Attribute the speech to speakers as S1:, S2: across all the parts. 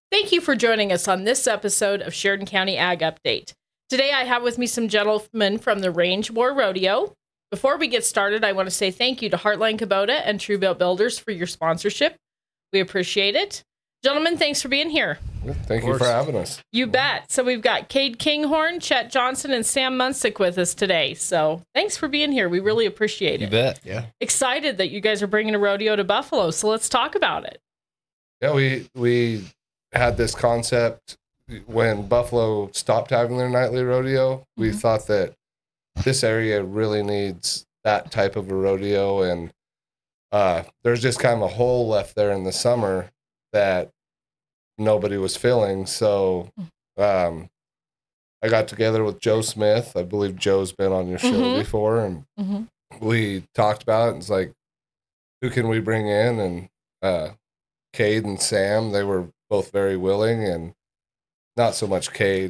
S1: Thank you for joining us on this episode of Sheridan County Ag Update. Today I have with me some gentlemen from the Range War Rodeo. Before we get started, I want to say thank you to Heartline Kubota and Truebill Builders for your sponsorship. We appreciate it. Gentlemen, thanks for being here.
S2: Thank you for having us.
S1: You bet. So we've got Cade Kinghorn, Chet Johnson, and Sam Munsick with us today. So thanks for being here. We really appreciate it.
S3: You bet. Yeah.
S1: Excited that you guys are bringing a rodeo to Buffalo. So let's talk about it.
S2: Yeah, we had this concept when Buffalo stopped having their nightly rodeo. We thought that this area really needs that type of a rodeo, and there's just kind of a hole left there in the summer that nobody was filling. So I got together with Joe Smith. I believe Joe's been on your show before, and we talked about it. It's like, who can we bring in? And Cade and Sam, they were both very willing, and not so much Cade.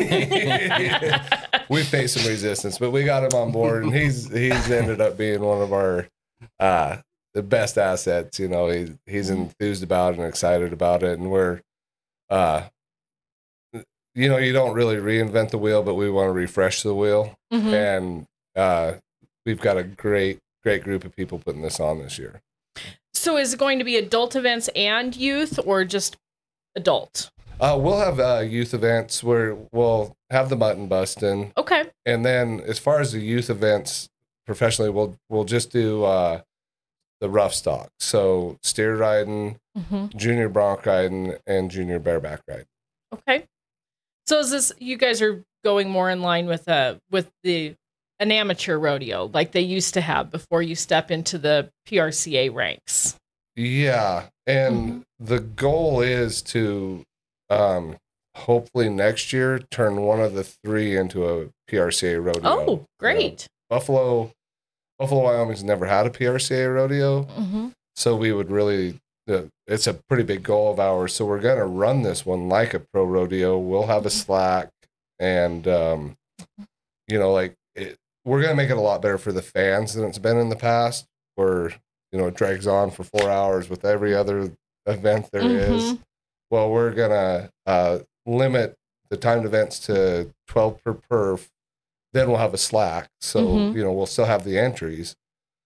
S2: We faced some resistance, but we got him on board, and he's ended up being one of our the best assets. You know, he's enthused about it and excited about it, and we're you know, you don't really reinvent the wheel, but we want to refresh the wheel, and we've got a great group of people putting this on this year.
S1: So is it going to be adult events and youth, or just adult?
S2: We'll have youth events where we'll have the mutton busting.
S1: Okay.
S2: And then as far as the youth events professionally, we'll just do the rough stock. So steer riding, junior bronc riding, and junior bareback riding.
S1: Okay. So is this, you guys are going more in line with an amateur rodeo like they used to have before you step into the PRCA ranks?
S2: Yeah. And the goal is to hopefully next year turn one of the three into a PRCA rodeo.
S1: Oh, great.
S2: Buffalo, Wyoming's never had a PRCA rodeo. So we would really, it's a pretty big goal of ours. So we're going to run this one like a pro rodeo. We'll have a slack, and, you know, like we're going to make it a lot better for the fans than it's been in the past, where, you know, it drags on for 4 hours with every other event there is. Well, we're going to limit the timed events to 12 per perf. Then we'll have a slack. So, you know, we'll still have the entries.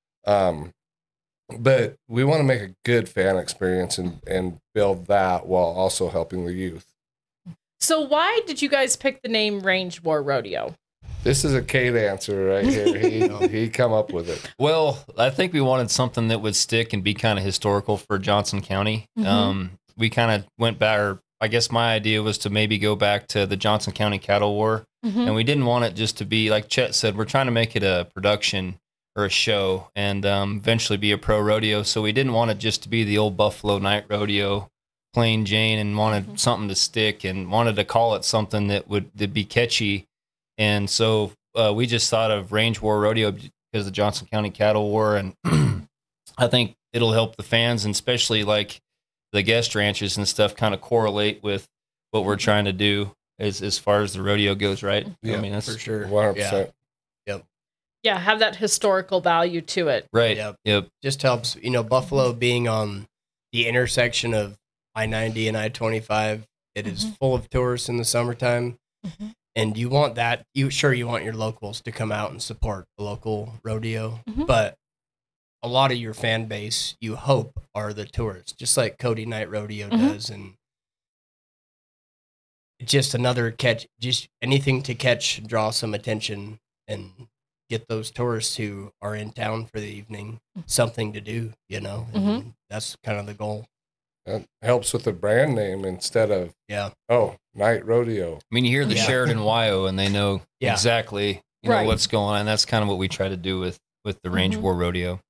S2: But we want to make a good fan experience and build that while also helping the youth. So
S1: why did you guys pick the name Range War Rodeo?
S2: This is a Cade answer right here. He come up with it.
S3: Well, I think we wanted something that would stick and be kind of historical for Johnson County. We kind of went back, or I guess my idea was to maybe go back to the Johnson County Cattle War. And we didn't want it just to be, like Chet said, we're trying to make it a production or a show, and eventually be a pro rodeo. So we didn't want it just to be the old Buffalo Night Rodeo, plain Jane, and wanted something to stick, and wanted to call it something that'd be catchy. And so we just thought of Range War Rodeo because of the Johnson County Cattle War, and I think it'll help the fans, and especially like the guest ranches and stuff, kind of correlate with what we're trying to do as far as the rodeo goes, right?
S2: Yeah,
S3: I mean, that's
S4: for sure.
S2: 100%.
S1: Yeah, have that historical value to it.
S3: right. Yep.
S4: Just helps, you know, Buffalo being on the intersection of I-90 and I-25, it is full of tourists in the summertime. And you want that, you want your locals to come out and support the local rodeo, but a lot of your fan base, you hope, are the tourists, just like Cody Night Rodeo does. And just another catch, just anything to catch, draw some attention, and get those tourists who are in town for the evening something to do, you know, and that's kind of the goal.
S2: It helps with the brand name instead of, Night Rodeo.
S3: I mean, you hear the Sheridan YO, and they know exactly what's going on. That's kind of what we try to do with the Range War Rodeo.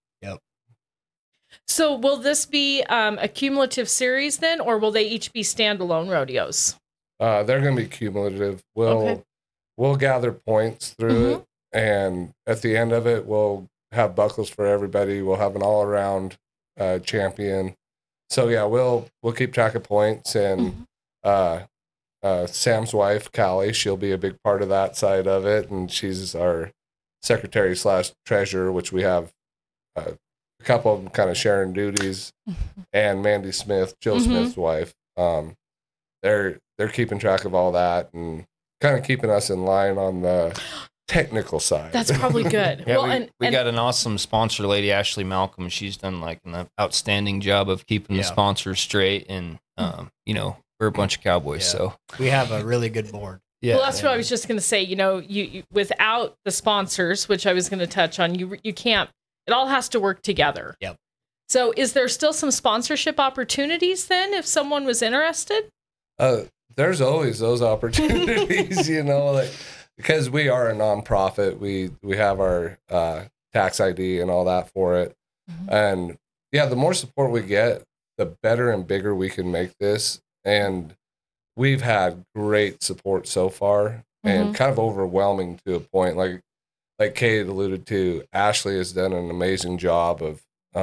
S1: So will this be a cumulative series then, or will they each be standalone rodeos?
S2: They're going to be cumulative. We'll gather points through it, and at the end of it, we'll have buckles for everybody. We'll have an all-around champion. So yeah, we'll keep track of points, and Sam's wife, Callie, she'll be a big part of that side of it, and she's our secretary/treasurer, which we have a couple of them kind of sharing duties, and Mandy Smith, Joe Smith's wife. they're keeping track of all that and kind of keeping us in line on the technical side.
S1: That's probably good.
S3: Yeah,
S1: well,
S3: we got an awesome sponsor lady, Ashley Malcolm. She's done like an outstanding job of keeping the sponsors straight, and you know, we're a bunch of cowboys, so
S4: we have a really good board.
S3: Yeah,
S1: well, that's what I was just going to say. You know, you without the sponsors, which I was going to touch on, you can't. It all has to work together.
S4: Yep.
S1: So, is there still some sponsorship opportunities then, if someone was interested?
S2: There's always those opportunities, you know, like, because we are a nonprofit. We have our tax ID and all that for it, and yeah, the more support we get, the better and bigger we can make this. And we've had great support so far, and kind of overwhelming to a point. Like Kate alluded to, Ashley has done an amazing job of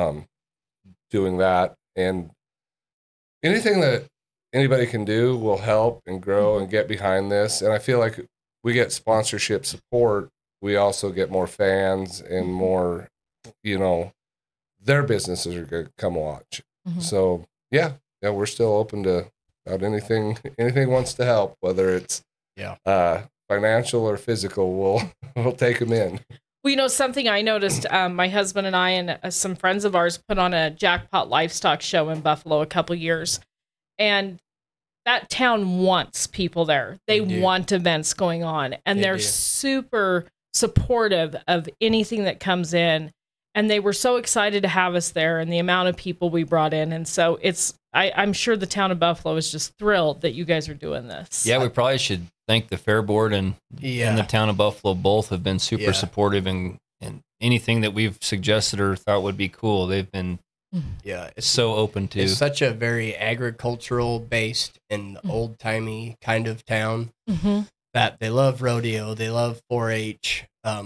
S2: doing that. And anything that anybody can do will help and grow and get behind this. And I feel like we get sponsorship support, we also get more fans and more, you know, their businesses are going to come watch. So yeah, we're still open to about anything wants to help, whether it's financial or physical, we'll take them in.
S1: Well, you know, something I noticed, my husband and I and some friends of ours put on a Jackpot Livestock show in Buffalo a couple years, and that town wants people there. They want events going on, and they're super supportive of anything that comes in. And they were so excited to have us there, and the amount of people we brought in. And so I'm sure the town of Buffalo is just thrilled that you guys are doing this.
S3: Yeah, we probably should thank the Fair Board and the town of Buffalo. Both have been super supportive, and anything that we've suggested or thought would be cool, they've been it's so open to.
S4: It's such a very agricultural based and old timey kind of town that they love rodeo, they love 4-H,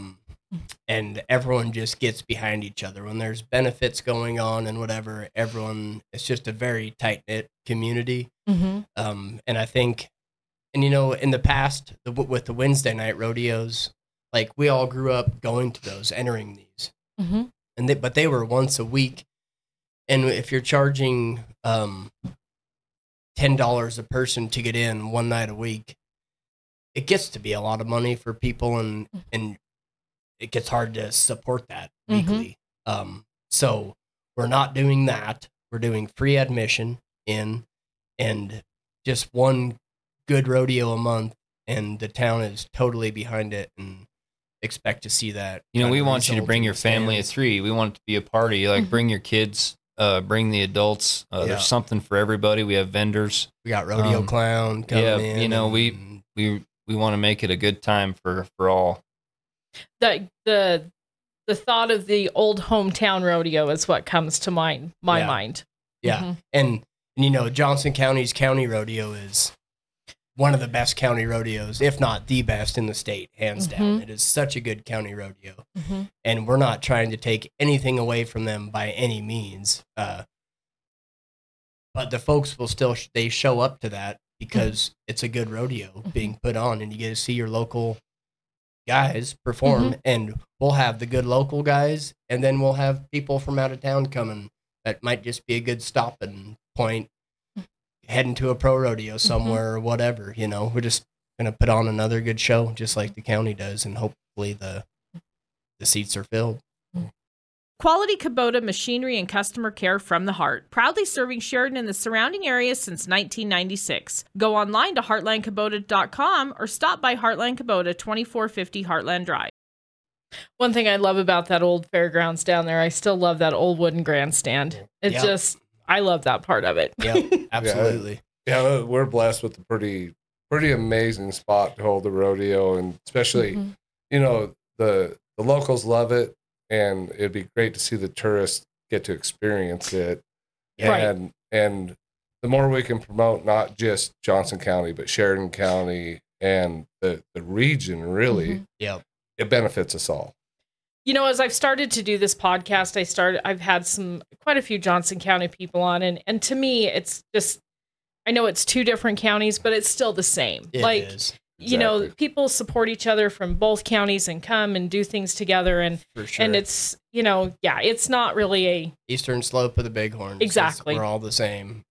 S4: and everyone just gets behind each other when there's benefits going on and whatever. It's just a very tight knit community. And I think, and you know, in the past with the Wednesday night rodeos, like we all grew up going to those, entering these, but they were once a week. And if you're charging $10 a person to get in one night a week, it gets to be a lot of money for people, and it gets hard to support that weekly. So we're not doing that. We're doing free admission in, and just one good rodeo a month, and the town is totally behind it and expect to see that.
S3: You know, we want you to bring your family of 3. We want it to be a party. Like bring your kids, bring the adults. There's something for everybody. We have vendors.
S4: We got rodeo clown coming in.
S3: You know, we want to make it a good time for all.
S1: The thought of the old hometown rodeo is what comes to my mind.
S4: Yeah. And you know, Johnson County's county rodeo is one of the best county rodeos, if not the best in the state, hands down. It is such a good county rodeo. And we're not trying to take anything away from them by any means. But the folks will still, they show up to that because it's a good rodeo being put on, and you get to see your local guys perform, and we'll have the good local guys, and then we'll have people from out of town coming that might just be a good stopping point, heading to a pro rodeo somewhere or whatever. You know, we're just gonna put on another good show just like the county does, and hopefully the seats are filled.
S1: Quality Kubota machinery and customer care from the heart. Proudly serving Sheridan and the surrounding areas since 1996. Go online to heartlandkubota.com or stop by Heartland Kubota, 2450 Heartland Drive. One thing I love about that old fairgrounds down there, I still love that old wooden grandstand. I love that part of it.
S4: Yeah, absolutely.
S2: Yeah, we're blessed with a pretty amazing spot to hold the rodeo, and especially, you know, the locals love it. And it'd be great to see the tourists get to experience it. And the more we can promote not just Johnson County, but Sheridan County and the region, really, it benefits us all.
S1: You know, as I've started to do this podcast, I've had quite a few Johnson County people on, and to me, it's just, I know it's 2 different counties, but it's still the same.
S4: It is.
S1: You know, people support each other from both counties and come and do things together. And
S4: for sure.
S1: And it's, you know, it's not really a
S4: eastern slope of the Bighorn.
S1: Exactly.
S4: We're all the same.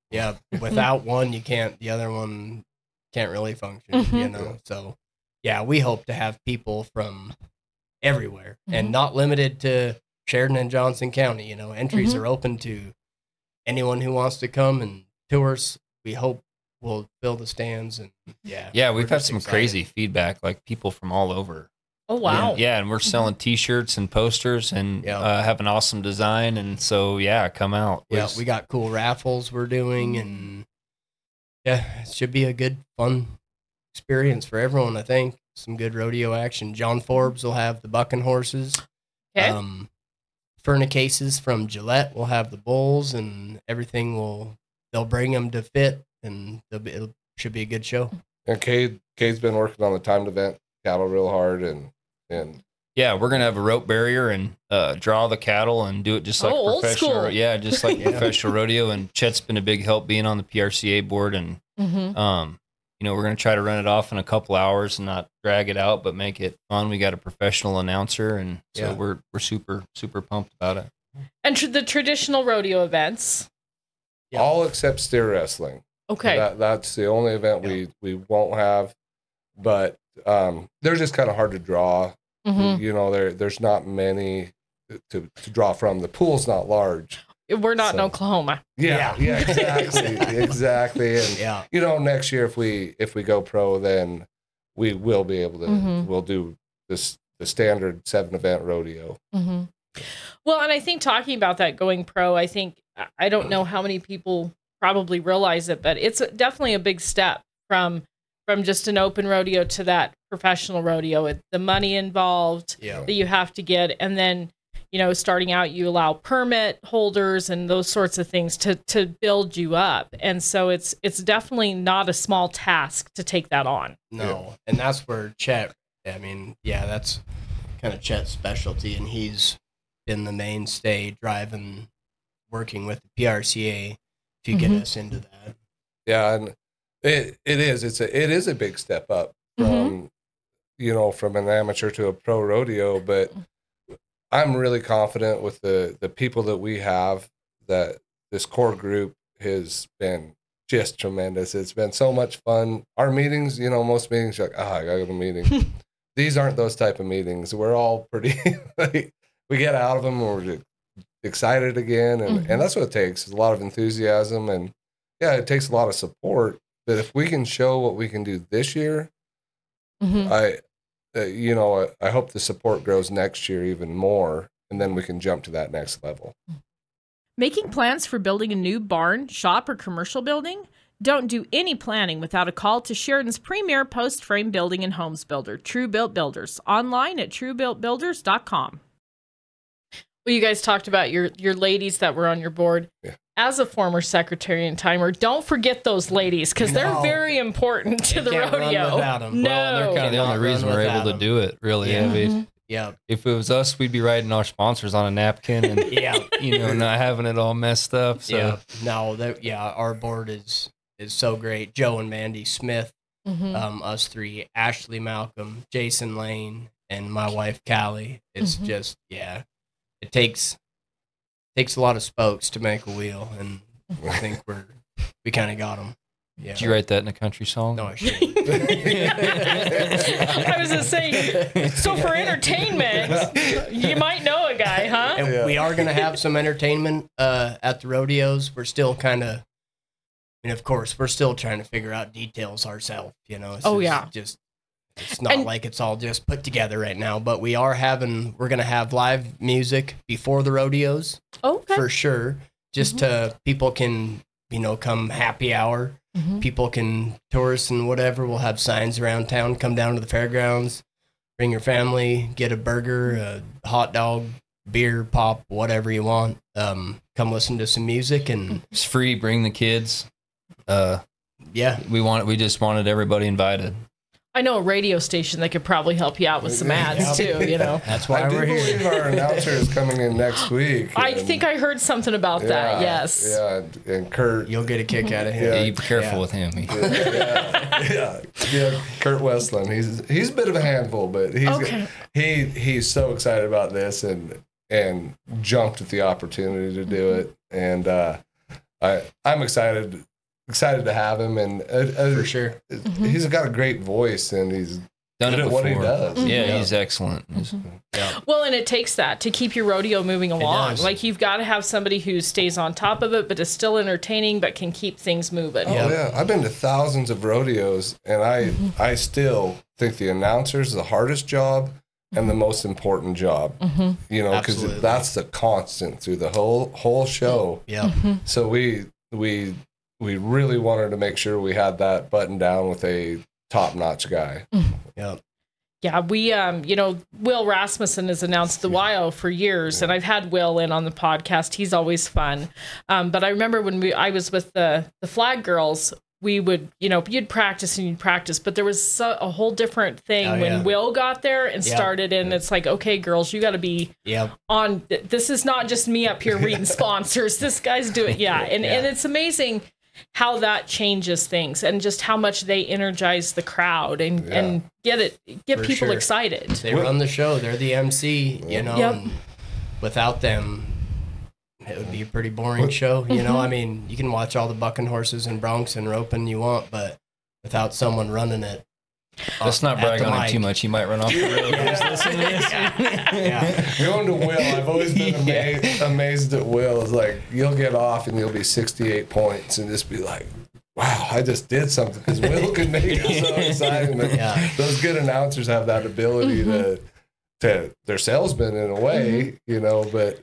S4: Yeah, without one, you can't. The other one can't really function.
S1: Mhm.
S4: You know, so yeah, we hope to have people from everywhere
S1: Mhm.
S4: and not limited to Sheridan and Johnson County. You know, entries
S1: Mhm.
S4: are open to anyone who wants to come and tour us. We hope we'll fill the stands and
S3: Yeah,
S4: we're
S3: we've had
S4: just
S3: some
S4: excited.
S3: crazy feedback, like people from all over.
S1: Oh wow.
S3: Yeah, and we're selling T-shirts and posters and
S4: Yeah.
S3: have an awesome design. And so, yeah, come out.
S4: Yeah, we got cool raffles we're doing, and yeah, it should be a good, fun experience for everyone. I think some good rodeo action. John Forbes will have the bucking horses.
S1: Okay.
S4: Furnicases from Gillette will have the bulls, and everything will. They'll bring them to fit, and it should be a good show.
S2: And Cade's been working on the timed event cattle real hard, and
S3: Yeah, we're gonna have a rope barrier and draw the cattle and do it just like
S1: Oh, old
S3: professional.
S1: school.
S3: Yeah, just like
S4: Yeah.
S3: professional rodeo. And Chet's been a big help being on the PRCA board. And
S1: Mhm.
S3: we're gonna try to run it off in a couple hours and not drag it out, but make it fun. We got a professional announcer, and so
S4: Yeah.
S3: we're super pumped about it.
S1: And the traditional rodeo events.
S4: Yeah.
S2: all except steer wrestling.
S1: Okay.
S2: That's the only event we won't have. But they're just kind of hard to draw.
S1: Mhm.
S2: You know, there's not many to draw from. The pool's not large.
S1: We're not in
S2: So-
S1: Oklahoma.
S2: Yeah, exactly, exactly. And
S4: Yeah,
S2: you know, next year if we go pro, then we will be able to.
S1: Mhm.
S2: We'll do the standard 7-event rodeo.
S1: Mm-hmm. Well, and I think talking about that going pro, I don't know how many people probably realize it, but it's definitely a big step from just an open rodeo to that professional rodeo. The money involved
S4: yeah,
S1: that you have to get, and then starting out, you allow permit holders and those sorts of things to build you up, and so it's definitely not a small task to take that on.
S4: no, and that's where Chet. I mean, yeah, that's kind of Chet's specialty, and he's been the mainstay driving, working with the PRCA to get
S1: Mhm.
S4: us into that.
S2: Yeah, and it is a big step up from from an amateur to a pro rodeo, but I'm really confident with the people that we have, that this core group has been just tremendous. It's been so much fun. Our meetings, most meetings you're like, I gotta go to a meeting. These aren't those type of meetings. We're all pretty we get out of them and we're excited again, and that's what it takes, is a lot of enthusiasm, and yeah, it takes a lot of support. But if we can show what we can do this year,
S1: Mhm.
S2: I hope the support grows next year even more, and then we can jump to that next level.
S1: Making plans for building a new barn, shop, or commercial building? Don't do any planning without a call to Sheridan's premier post-frame building and homes builder, True Built Builders, online at truebuiltbuilders.com. Well, you guys talked about your ladies that were on your board.
S2: Yeah.
S1: As a former secretary and timer, don't forget those ladies, because they're
S4: No.
S1: very important to
S4: You
S1: the
S4: can't run
S1: rodeo.
S4: without 'em.
S1: No.
S3: Well, they're kind of the
S4: Cannot
S3: only reason
S4: run
S3: we're
S4: without
S3: able to
S4: them.
S3: do it. Really,
S4: Yeah.
S3: I mean,
S1: Mhm.
S4: Yeah,
S3: if it was us, we'd be writing our sponsors on a napkin and
S4: yeah,
S3: not having it all messed up. So
S4: yeah. No, our board is so great. Joe and Mandy Smith,
S1: Mhm.
S4: us three, Ashley Malcolm, Jason Lane, and my wife Callie. It's
S1: Mhm.
S4: just it takes a lot of spokes to make a wheel, and I think we kind of got them. Yeah.
S3: did you write that in a country song?
S4: No, I shouldn't.
S1: I was just saying, so for entertainment, you might know a guy, huh?
S4: And
S2: Yeah.
S4: we are going to have some entertainment at the rodeos. We're still kind of, of course, we're still trying to figure out details ourselves. It's
S1: Oh, yeah.
S4: It's not
S1: And-
S4: like it's all just put together right now. But we're going to have live music before the rodeos
S1: Okay.
S4: for sure. Just to people can come happy hour.
S1: Mhm.
S4: People can, tourists and whatever, we'll have signs around town. Come down to the fairgrounds, bring your family, get a burger, a hot dog, beer, pop, whatever you want. Come listen to some music, and
S3: It's free. Bring the kids.
S4: yeah,
S3: We just wanted everybody invited.
S1: I know a radio station that could probably help you out with some ads too,
S4: that's why
S2: I do
S4: we're
S2: believe
S4: here.
S2: our announcer is coming in next week.
S1: I
S2: and-
S1: think I heard something about that, yes.
S2: Yeah, and Kurt.
S4: You'll get a kick out of him.
S2: Yeah.
S3: Yeah, you be careful
S4: Yeah.
S3: with him.
S2: yeah, Kurt Westland. He's a bit of a handful, but
S1: Okay.
S2: he's so excited about this and jumped at the opportunity to do it. And I'm excited to have him, and
S4: For sure.
S2: he's got a great voice, and he's
S3: Done
S2: good
S3: it
S2: at what he
S3: before.
S2: does.
S3: Yeah, he's excellent.
S4: Yeah.
S1: Well, and it takes that to keep your rodeo moving along.
S4: does.
S1: Like, you've got to have somebody who stays on top of it, but is still entertaining, but can keep things moving.
S2: Oh
S4: Yeah.
S2: yeah, I've been to thousands of rodeos, and I still think the announcer's the hardest job and the most important job. You know, because
S4: Absolutely.
S2: that's the constant through the whole show.
S4: Yeah.
S2: So we really wanted to make sure we had that buttoned down with a top-notch guy.
S4: Yeah.
S1: Yeah, we, Will Rasmussen has announced the WIO for years, and I've had Will in on the podcast. He's always fun. But I remember when I was with the Flag Girls, we would, you'd practice, but there was a whole different thing
S4: Oh,
S1: when
S4: yeah.
S1: Will got there and
S4: Yeah.
S1: started, and it's like, okay, girls, you got to be
S4: Yeah.
S1: on. This is not just me up here reading sponsors. This guy's doing, and it's amazing how that changes things and just how much they energize the crowd and get
S4: For
S1: people
S4: sure.
S1: excited.
S4: They run the show. They're the MC,
S1: Yep.
S4: and without them, it would be a pretty boring show. I mean, you can watch all the bucking horses and broncs and roping you want, but without someone running it.
S3: Let's not
S4: at
S3: brag
S4: the
S3: on him
S4: mic.
S3: too much. He might run off the road.
S4: Yeah.
S2: Going to Will, I've always been amazed at Will. Is like, you'll get off and you'll be 68 points and just be like, wow, I just did something, because Will could make it so exciting. But
S4: Yeah.
S2: those good announcers have that ability to they're salesmen in a way, but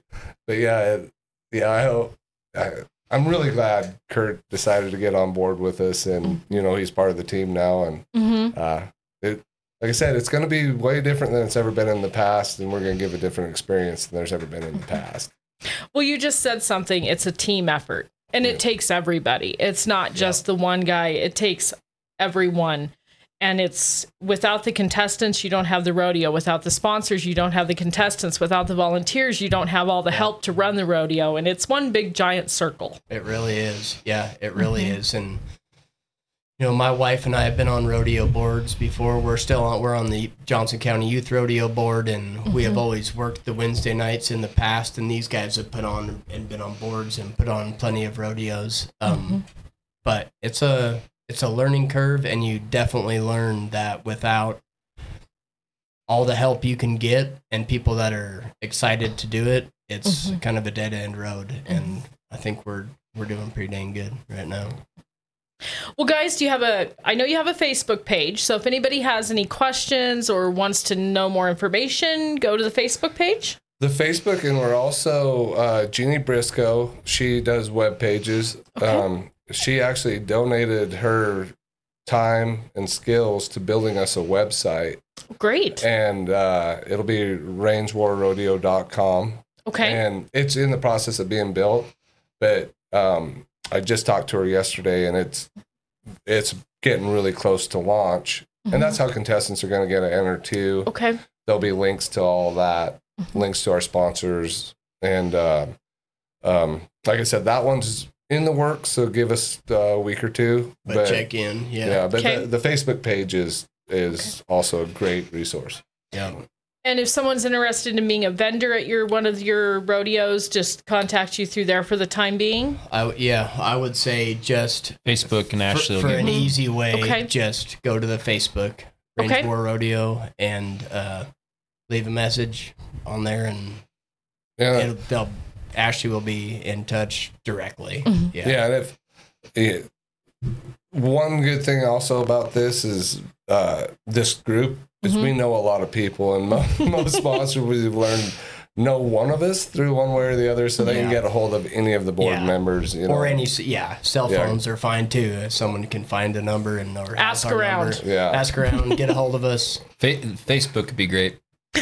S2: I hope, I'm really glad Kurt decided to get on board with us, and he's part of the team now, and like I said, it's going to be way different than it's ever been in the past, and we're going to give a different experience than there's ever been in the past.
S1: Well, you just said something. It's a team effort, and it takes everybody. It's not just the one guy. It takes everyone. And it's without the contestants, you don't have the rodeo. Without the sponsors, you don't have the contestants. Without the volunteers, you don't have all the help to run the rodeo. And it's one big giant circle.
S4: It really is. Yeah, it really is. And my wife and I have been on rodeo boards before. We're on the Johnson County Youth Rodeo Board, and we have always worked the Wednesday nights in the past. And these guys have put on and been on boards and put on plenty of rodeos. But it's a learning curve, and you definitely learn that without all the help you can get and people that are excited to do it, it's kind of a dead end road. And I think we're doing pretty dang good right now.
S1: Well, guys, I know you have a Facebook page. So if anybody has any questions or wants to know more information, go to the Facebook page.
S2: The Facebook, and we're also Jeannie Briscoe. She does web pages.
S1: Okay.
S2: She actually donated her time and skills to building us a website,
S1: Great.
S2: and it'll be rangewarrodeo.com.
S1: Okay.
S2: And it's in the process of being built, but I just talked to her yesterday, and it's getting really close to launch. And that's how contestants are going to get to enter too.
S1: Okay.
S2: There'll be links to all that, links to our sponsors, and like I said, that one's in the works, so give us a week or two.
S4: But check in. Yeah.
S2: But
S1: Okay.
S2: the Facebook page is also a great resource.
S4: Yeah.
S1: And if someone's interested in being a vendor at one of your rodeos, just contact you through there for the time being.
S4: I would say just
S3: Facebook and Ashley will
S4: for
S3: give
S4: an
S3: you.
S4: easy way,
S1: Okay.
S4: just go to the Facebook Range
S1: Okay.
S4: War Rodeo and leave a message on there, and Ashley will be in touch directly.
S2: Yeah, and one good thing also about this is this group is we know a lot of people, and most sponsors we've learned know one of us through one way or the other, so they can get a hold of any of the board members.
S4: Or any cell phones are fine too. If someone can find a number and or has
S1: Ask
S4: our
S1: around.
S4: number,
S2: Yeah.
S4: ask around, get a hold of us.
S3: Facebook could be great.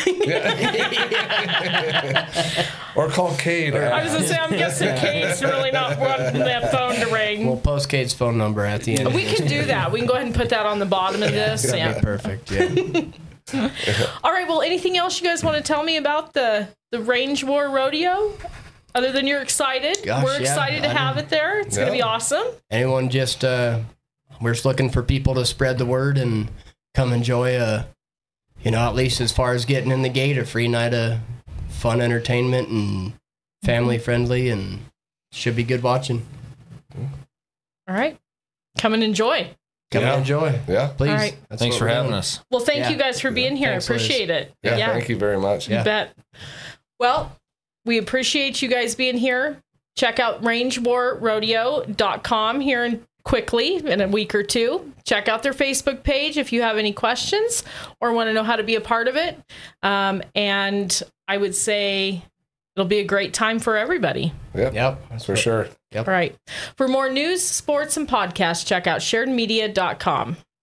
S2: Or call Kate.
S1: I was going to say, I'm guessing Kate's really not wanting that phone to ring.
S4: We'll post Kate's phone number at the end.
S1: We can do that. We can go ahead and put that on the bottom of this.
S4: That'd
S1: Yeah.
S4: be perfect. Yeah.
S1: All right. Well, anything else you guys want to tell me about the Range War Rodeo? Other than you're excited.
S4: Gosh,
S1: We're
S4: yeah,
S1: excited to
S4: I
S1: have it there. It's going to be
S2: Yeah.
S1: awesome.
S4: Anyone just we're just looking for people to spread the word and come enjoy at least as far as getting in the gate, a free night of fun entertainment and family friendly, and should be good watching.
S1: All right. Come and enjoy.
S4: Come and enjoy.
S2: Yeah.
S4: Please.
S1: All right.
S4: That's
S3: Thanks
S4: what
S3: for
S4: we're
S3: having
S4: doing.
S3: us.
S1: Well, thank
S4: Yeah.
S1: you guys for being here.
S4: Thanks, Liz.
S1: Appreciate it.
S2: Yeah. Thank you very much.
S1: You bet. Well, we appreciate you guys being here. Check out rangewarrodeo.com here quickly in a week or two. Check out their Facebook page if you have any questions or want to know how to be a part of it. And I would say it'll be a great time for everybody.
S2: Yep.
S4: That's
S2: For sure.
S1: All right. For more news, sports, and podcasts, check out sharedmedia.com.